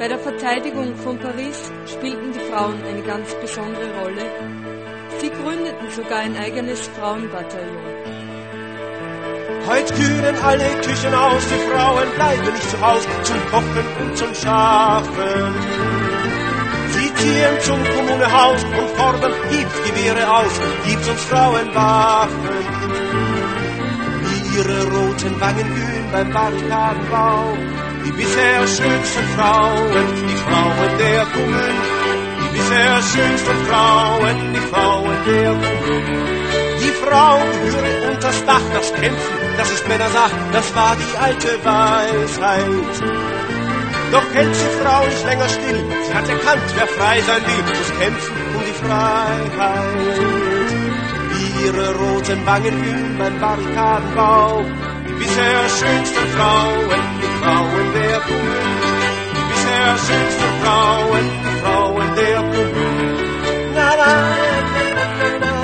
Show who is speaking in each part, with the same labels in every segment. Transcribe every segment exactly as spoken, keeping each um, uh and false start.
Speaker 1: Bei der Verteidigung von Paris spielten die Frauen eine ganz besondere Rolle. Sie gründeten sogar ein eigenes Frauenbataillon.
Speaker 2: Heut kühlen alle Küchen aus, die Frauen bleiben nicht zu Haus zum Kochen und zum Schaffen. Sie ziehen zum Kommunehaus und fordern, hebt Gewehre aus, gibt uns Frauen Waffen. Wie ihre roten Wangen glühen beim Barrikadenbau, die bisher schönsten Frauen, die Frauen der Kommune. Die bisher schönsten Frauen, die Frauen der Kommune. Die Frau gehöre unters Dach, das Kämpfen, das ist Männersache, das war die alte Weisheit. Doch hält die Frau nicht länger still, sie hat erkannt, wer frei sein will, muss kämpfen um die Freiheit. Wie ihre roten Wangen glühen beim Barrikadenbau, die bisher schönsten Frauen, die Frauen der Kommune. Die bisher schönsten Frauen, die Frauen der Kommune. Na, na, na, na, na.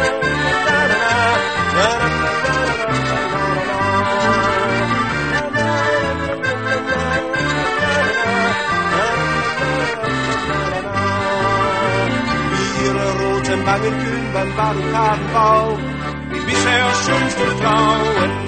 Speaker 2: Wie ihre roten Wangen glühen beim Barrikadenbau, die bisher schönsten Frauen.